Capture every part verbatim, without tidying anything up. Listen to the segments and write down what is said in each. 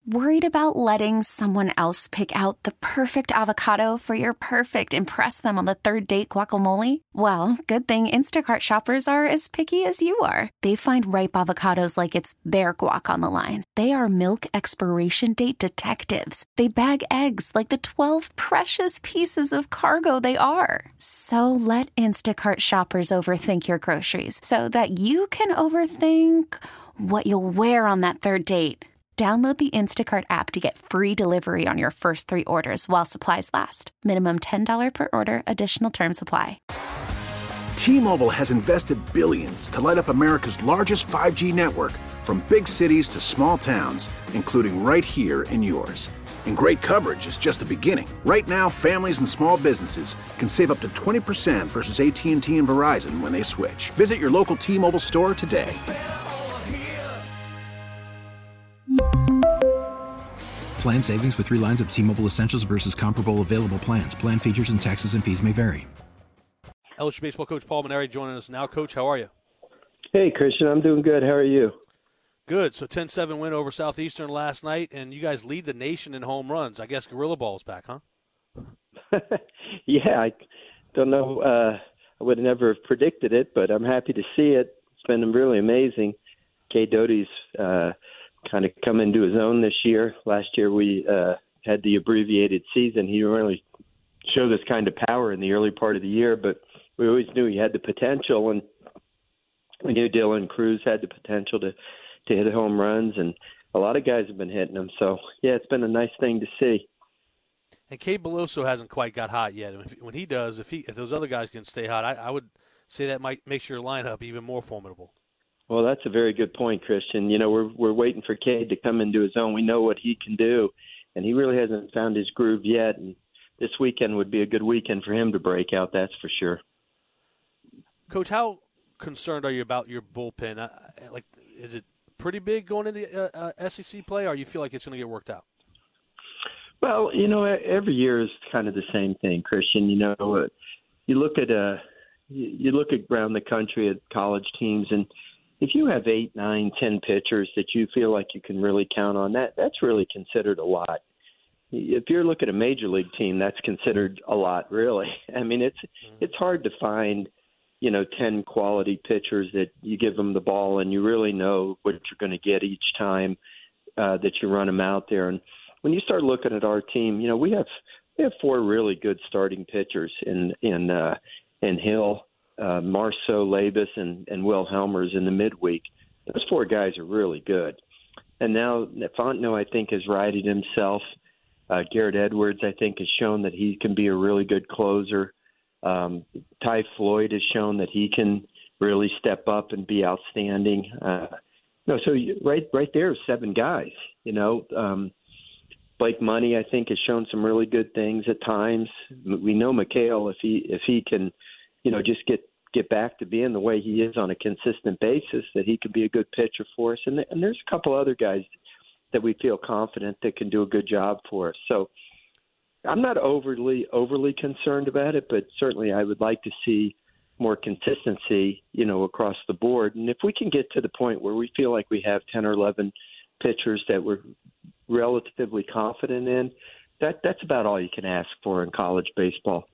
Worried about letting someone else pick out the perfect avocado for your perfect impress them on the third date guacamole? Well, good thing Instacart shoppers are as picky as you are. They find ripe avocados like it's their guac on the line. They are milk expiration date detectives. They bag eggs like the twelve precious pieces of cargo they are. So let Instacart shoppers overthink your groceries so that you can overthink what you'll wear on that third date. Download the Instacart app to get free delivery on your first three orders while supplies last. Minimum ten dollars per order. Additional terms apply. T-Mobile has invested billions to light up America's largest five G network, from big cities to small towns, including right here in yours. And great coverage is just the beginning. Right now, families and small businesses can save up to twenty percent versus A T and T and Verizon when they switch. Visit your local T-Mobile store today. Plan savings with three lines of T-Mobile Essentials versus comparable available plans. Plan features and taxes and fees may vary. L S U baseball coach Paul Mainieri joining us now. Coach, how are you? Hey, Christian. I'm doing good. How are you? Good. So ten seven win over Southeastern last night, and you guys lead the nation in home runs. I guess Gorilla Ball's back, huh? Yeah, I don't know. Uh, I would have never have predicted it, but I'm happy to see it. It's been really amazing. Kay Doty's uh, kind of come into his own this year. Last year we uh, had the abbreviated season. He really showed this kind of power in the early part of the year, but we always knew he had the potential, and we knew Dylan Cruz had the potential to, to hit home runs, and a lot of guys have been hitting them. So, yeah, it's been a nice thing to see. And Cade Beloso hasn't quite got hot yet. If, when he does, if he if those other guys can stay hot, I, I would say that might make your lineup even more formidable. Well, that's a very good point, Christian. You know, we're we're waiting for Cade to come into his own. We know what he can do, and he really hasn't found his groove yet. And this weekend would be a good weekend for him to break out, that's for sure. Coach, how concerned are you about your bullpen? Uh, like, is it pretty big going into uh, uh, S E C play, or you feel like it's going to get worked out? Well, you know, every year is kind of the same thing, Christian. You know, uh, you look at uh, you, you look at around the country at college teams, and if you have eight, nine, ten pitchers that you feel like you can really count on, that that's really considered a lot. If you're looking at a major league team, that's considered a lot, really. I mean, it's it's hard to find, you know, ten quality pitchers that you give them the ball and you really know what you're going to get each time uh, that you run them out there. And when you start looking at our team, you know, we have we have four really good starting pitchers in in uh, in Hill, Uh, Marceau, Labus, and, and Will Helmers in the midweek. Those four guys are really good. And now Fontenot, I think, has righted himself. Uh, Garrett Edwards, I think, has shown that he can be a really good closer. Um, Ty Floyd has shown that he can really step up and be outstanding. Uh, no, so you, right, right there are seven guys. You know, um, Blake Money, I think, has shown some really good things at times. We know McHale, if he if he can, you know, just get, get back to being the way he is on a consistent basis, that he could be a good pitcher for us. And, and there's a couple other guys that we feel confident that can do a good job for us. So I'm not overly, overly concerned about it, but certainly I would like to see more consistency, you know, across the board. And if we can get to the point where we feel like we have ten or eleven pitchers that we're relatively confident in, that that's about all you can ask for in college baseball.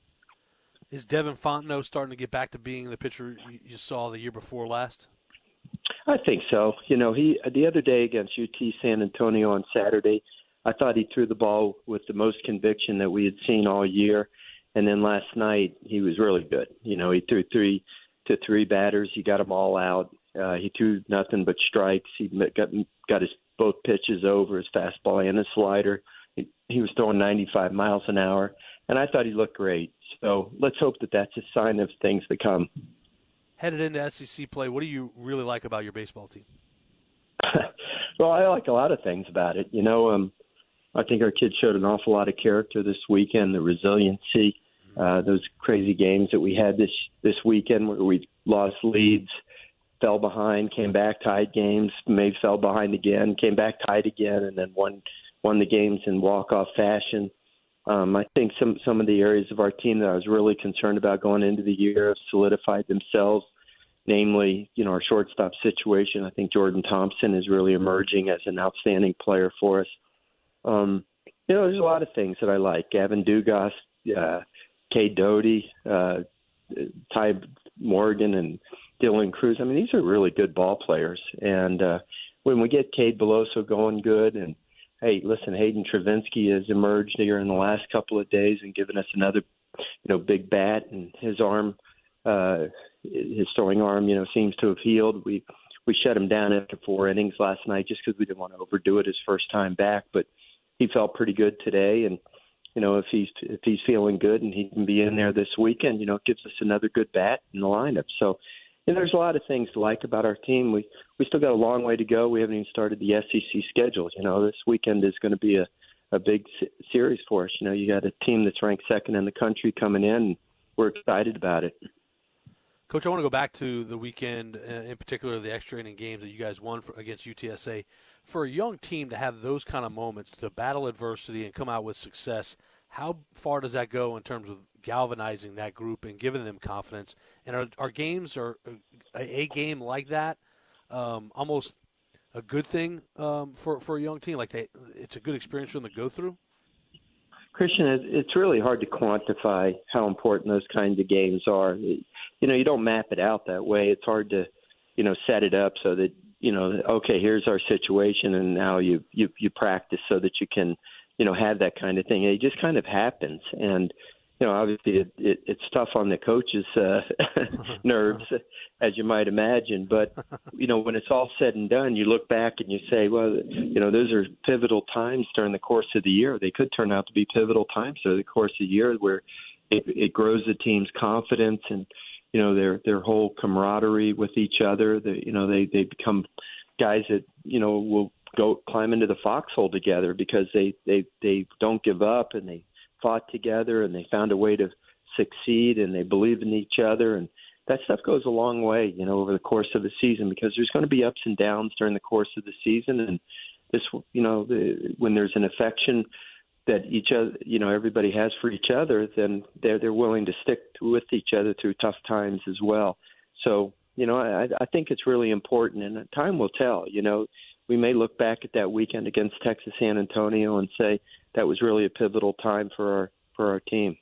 Is Devin Fontenot starting to get back to being the pitcher you saw the year before last? I think so. You know, he the other day against U T San Antonio on Saturday, I thought he threw the ball with the most conviction that we had seen all year. And then last night, he was really good. You know, he threw three to three batters. He got them all out. Uh, he threw nothing but strikes. He got got his both pitches over, his fastball and his slider. He, he was throwing ninety-five miles an hour, and I thought he looked great. So let's hope that that's a sign of things to come. Headed into S E C play, what do you really like about your baseball team? Well, I like a lot of things about it. You know, um, I think our kids showed an awful lot of character this weekend, the resiliency, uh, those crazy games that we had this this weekend where we lost leads, fell behind, came back, tied games, maybe fell behind again, came back, tied again, and then won won the games in walk-off fashion. Um, I think some, some of the areas of our team that I was really concerned about going into the year have solidified themselves. namely, you know, our shortstop situation. I think Jordan Thompson is really emerging as an outstanding player for us. Um, you know, there's a lot of things that I like. Gavin Dugas, uh, Cade Doty, uh, Ty Morgan, and Dylan Cruz. I mean, these are really good ball players. And uh, when we get Cade Beloso going good, and, hey, listen, Hayden Travinsky has emerged here in the last couple of days and given us another, you know, big bat, and his arm, uh, his throwing arm, you know, seems to have healed. We we shut him down after four innings last night just because we didn't want to overdo it his first time back. But he felt pretty good today, and you know, if he's if he's feeling good and he can be in there this weekend, you know, it gives us another good bat in the lineup. So, you know, there's a lot of things to like about our team. We we still got a long way to go. We haven't even started the S E C schedule. You know, this weekend is going to be a a big series for us. You know, you got a team that's ranked second in the country coming in, and we're excited about it. Coach, I want to go back to the weekend, uh, in particular the extra inning games that you guys won for, against U T S A. For a young team to have those kind of moments, to battle adversity and come out with success, how far does that go in terms of galvanizing that group and giving them confidence? And are, are games or a, a game like that um, almost a good thing um, for, for a young team? Like they, it's a good experience for them to go through? Christian, it's really hard to quantify how important those kinds of games are. You know, you don't map it out that way. It's hard to, you know, set it up so that, you know, okay, here's our situation, and now you you, you practice so that you can, you know, have that kind of thing. It just kind of happens. And, you know, obviously it, it, it's tough on the coaches' uh, nerves, as you might imagine. But, you know, when it's all said and done, you look back and you say, well, you know, those are pivotal times during the course of the year. They could turn out to be pivotal times during the course of the year where it, it grows the team's confidence and, you know, their their whole camaraderie with each other. The, you know, they, they become guys that, you know, will go climb into the foxhole together because they, they, they don't give up, and they fought together, and they found a way to succeed, and they believe in each other. And that stuff goes a long way, you know, over the course of the season, because there's going to be ups and downs during the course of the season. And this, you know, the, when there's an affection that each other, you know, everybody has for each other, then they're, they're willing to stick with each other through tough times as well. So, you know, I, I think it's really important, and time will tell. You know, we may look back at that weekend against Texas San Antonio and say that was really a pivotal time for our for our team.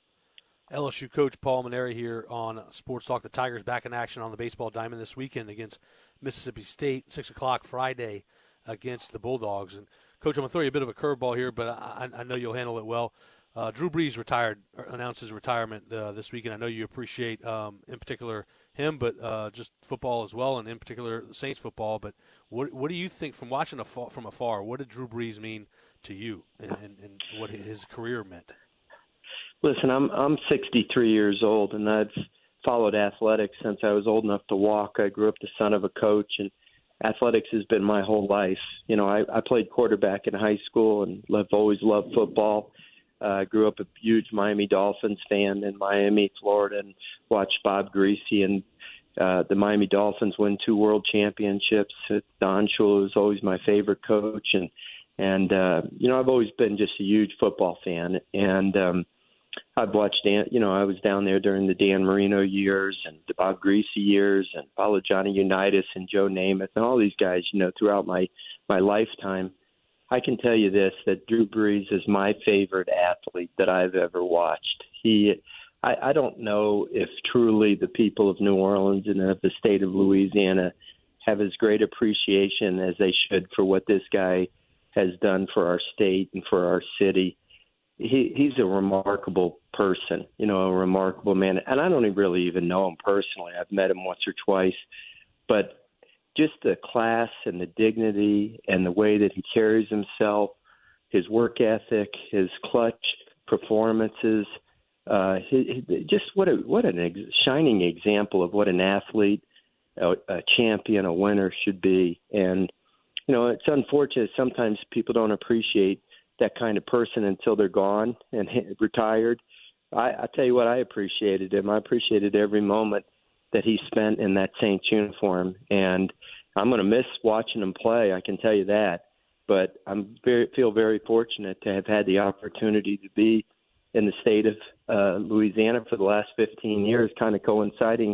L S U coach Paul Mainieri here on Sports Talk. The Tigers back in action on the baseball diamond this weekend against Mississippi State, six o'clock Friday against the Bulldogs. And, Coach, I'm going to throw you a bit of a curveball here, but I, I know you'll handle it well. Uh, Drew Brees retired, announced his retirement uh, this weekend. I know you appreciate, um, in particular, him, but uh, just football as well, and in particular Saints football. But what what do you think, from watching afar, from afar, what did Drew Brees mean to you, and, and, and what his career meant? Listen, I'm I'm sixty-three years old, and I've followed athletics since I was old enough to walk. I grew up the son of a coach, and athletics has been my whole life. You know, I, I played quarterback in high school, and I've always loved football. I uh, grew up a huge Miami Dolphins fan in Miami, Florida, and watched Bob Greasy and uh, the Miami Dolphins win two world championships. Don Shula was always my favorite coach, and and uh, you know, I've always been just a huge football fan. And um, I've watched Dan. You know, I was down there during the Dan Marino years and the Bob Greasy years, and followed Johnny Unitas and Joe Namath and all these guys. You know, throughout my my lifetime. I can tell you this, that Drew Brees is my favorite athlete that I've ever watched. He, I, I don't know if truly the people of New Orleans and of the state of Louisiana have as great appreciation as they should for what this guy has done for our state and for our city. He, he's a remarkable person, you know, a remarkable man. And I don't really even know him personally. I've met him once or twice. But just the class and the dignity and the way that he carries himself, his work ethic, his clutch performances, uh, his, his, just what a what an ex- shining example of what an athlete, a, a champion, a winner should be. And, you know, it's unfortunate sometimes people don't appreciate that kind of person until they're gone and retired. I, I tell you what, I appreciated him. I appreciated every moment that he spent in that Saints uniform, and I'm going to miss watching him play, I can tell you that. But I'm very feel very fortunate to have had the opportunity to be in the state of uh, Louisiana for the last fifteen years, kind of coinciding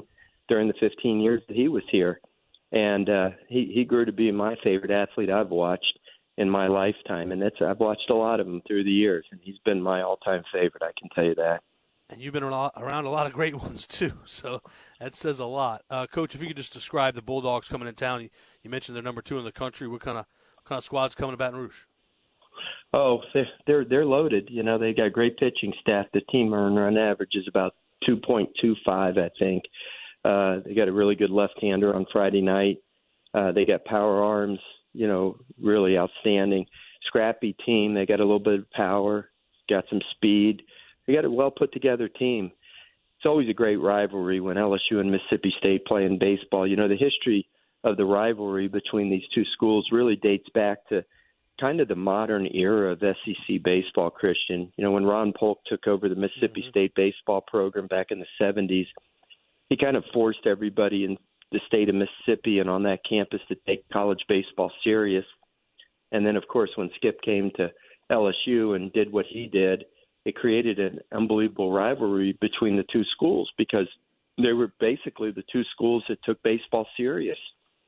during the fifteen years that he was here. And uh, he, he grew to be my favorite athlete I've watched in my lifetime. And that's I've watched a lot of them through the years, and he's been my all-time favorite, I can tell you that. And you've been around a lot of great ones, too, so that says a lot. Uh, Coach, if you could just describe the Bulldogs coming in town. You, you mentioned they're number two in the country. What kind of what kind of squad's coming to Baton Rouge? Oh, they're, they're, they're loaded. You know, they got a great pitching staff. The team earned run average is about two point two five, I think. Uh, they got a really good left-hander on Friday night. Uh, they got power arms, you know, really outstanding. Scrappy team. They got a little bit of power, got some speed. They got a well-put-together team. It's always a great rivalry when L S U and Mississippi State play in baseball. You know, the history of the rivalry between these two schools really dates back to kind of the modern era of S E C baseball, Christian. You know, when Ron Polk took over the Mississippi mm-hmm. State baseball program back in the seventies, he kind of forced everybody in the state of Mississippi and on that campus to take college baseball serious. And then, of course, when Skip came to L S U and did what he did, it created an unbelievable rivalry between the two schools because they were basically the two schools that took baseball serious.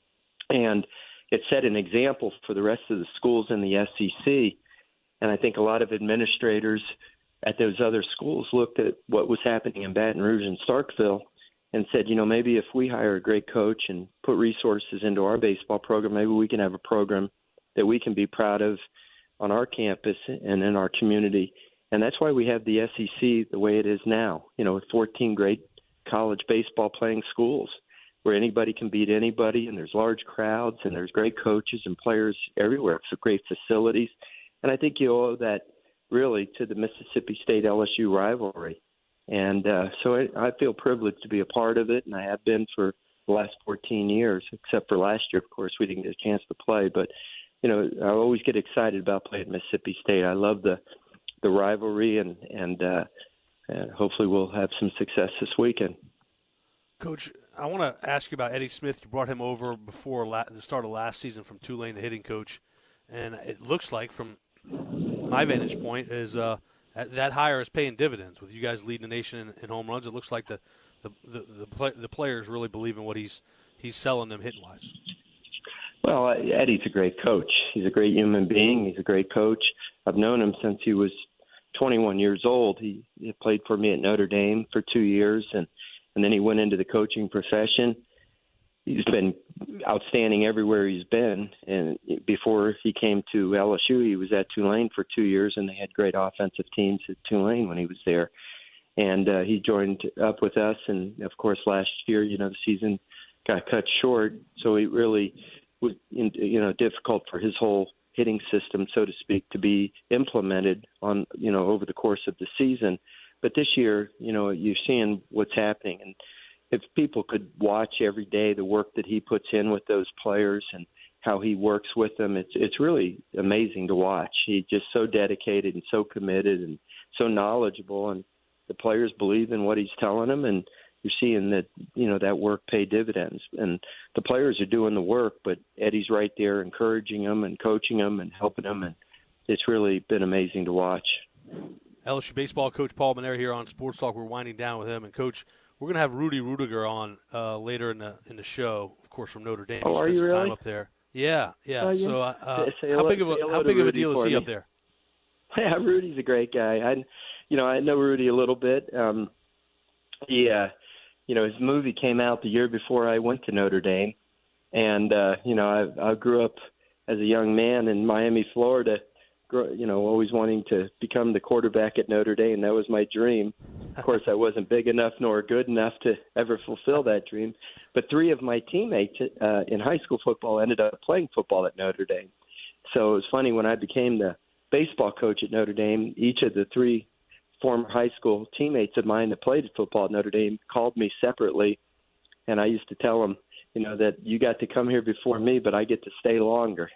And it set an example for the rest of the schools in the S E C. And I think a lot of administrators at those other schools looked at what was happening in Baton Rouge and Starkville and said, you know, maybe if we hire a great coach and put resources into our baseball program, maybe we can have a program that we can be proud of on our campus and in our community. And that's why we have the S E C the way it is now, you know, with fourteen great college baseball playing schools where anybody can beat anybody, and there's large crowds, and there's great coaches and players everywhere. It's great facilities. And I think you owe that really to the Mississippi State L S U rivalry. And uh, so I, I feel privileged to be a part of it, and I have been for the last fourteen years, except for last year, of course, we didn't get a chance to play. But, you know, I always get excited about playing at Mississippi State. I love the the rivalry, and, and, uh, and hopefully we'll have some success this weekend. Coach, I want to ask you about Eddie Smith. You brought him over before la- the start of last season from Tulane, the hitting coach. And it looks like, from my vantage point, is uh, that hire is paying dividends. With you guys leading the nation in, in home runs, it looks like the the the, the, play, the players really believe in what he's he's selling them hitting-wise. Well, Eddie's a great coach. He's a great human being. He's a great coach. I've known him since he was twenty-one years old. He, he played for me at Notre Dame for two years, and, and then he went into the coaching profession. He's been outstanding everywhere he's been. And before he came to L S U, he was at Tulane for two years, and they had great offensive teams at Tulane when he was there. And uh, he joined up with us, and, of course, last year, you know, the season got cut short, so it really was, you know, difficult for his whole hitting system, so to speak, to be implemented on, you know, over the course of the season. But this year, you know, you're seeing what's happening. And if people could watch every day the work that he puts in with those players and how he works with them, it's it's really amazing to watch. He's just so dedicated and so committed and so knowledgeable, and the players believe in what he's telling them, and you're seeing that, you know, that work pay dividends. And the players are doing the work, but Eddie's right there encouraging them and coaching them and helping them, and it's really been amazing to watch. L S U baseball coach Paul Mainieri here on Sports Talk. We're winding down with him. And, Coach, we're going to have Rudy Rudiger on uh, later in the in the show, of course, from Notre Dame. Oh, are you really? Time up there. Yeah, yeah. Oh, yeah. So uh, uh, say, say how big of a how big of a deal is he me. up there? Yeah, Rudy's a great guy. I, you know, I know Rudy a little bit. Um, he, uh, you know, his movie came out the year before I went to Notre Dame, and uh, you know, I, I grew up as a young man in Miami, Florida. You know, always wanting to become the quarterback at Notre Dame. That was my dream. Of course, I wasn't big enough nor good enough to ever fulfill that dream. But three of my teammates uh, in high school football ended up playing football at Notre Dame. So it was funny when I became the baseball coach at Notre Dame, each of the three former high school teammates of mine that played football at Notre Dame called me separately. And I used to tell them, you know, that you got to come here before me, but I get to stay longer.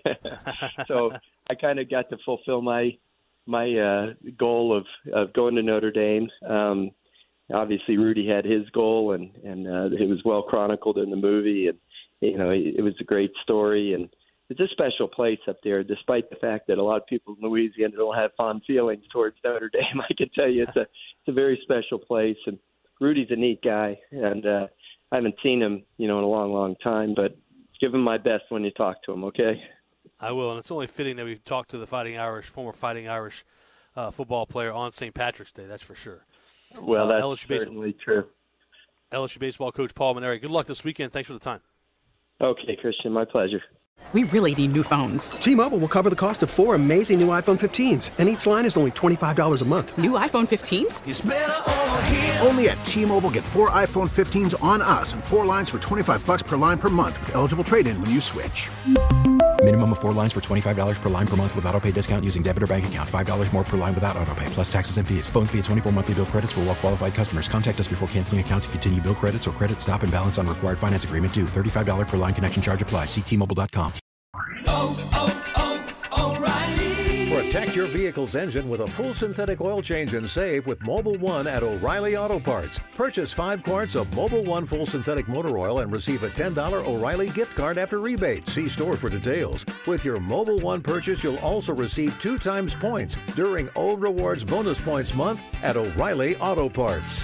So I kind of got to fulfill my my uh, goal of, of going to Notre Dame. Um, obviously, Rudy had his goal, and, and uh, it was well chronicled in the movie. And, you know, it, it was a great story. And it's a special place up there, despite the fact that a lot of people in Louisiana don't have fond feelings towards Notre Dame. I can tell you it's a, it's a very special place. And Rudy's a neat guy, and uh, I haven't seen him, you know, in a long, long time, but give him my best when you talk to him, okay? I will, and it's only fitting that we've talked to the Fighting Irish, former Fighting Irish uh, football player on Saint Patrick's Day, that's for sure. Well, that's uh, L S U certainly baseball, true. L S U baseball coach Paul Mainieri, good luck this weekend. Thanks for the time. Okay, Christian, my pleasure. We really need new phones. T-Mobile will cover the cost of four amazing new iPhone fifteens, and each line is only twenty-five dollars a month. New iPhone fifteens? It's better over here. Only at T-Mobile, get four iPhone fifteens on us and four lines for twenty-five dollars per line per month with eligible trade-in when you switch. Minimum of four lines for twenty-five dollars per line per month with autopay discount using debit or bank account. five dollars more per line without autopay, plus taxes and fees. Phone fee at twenty-four monthly bill credits for well-qualified customers. Contact us before canceling account to continue bill credits or credit stop and balance on required finance agreement due. thirty-five dollars per line connection charge applies. See T Mobile dot com. Oh, oh, oh, O'Reilly. Protect your vehicle's engine with a full synthetic oil change and save with Mobil one at O'Reilly Auto Parts. Purchase five quarts of Mobil one full synthetic motor oil and receive a ten dollars O'Reilly gift card after rebate. See store for details. With your Mobil one purchase, you'll also receive two times points during O Rewards Bonus Points Month at O'Reilly Auto Parts.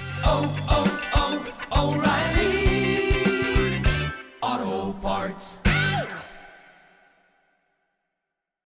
Oh, oh, oh, O'Reilly Auto Parts.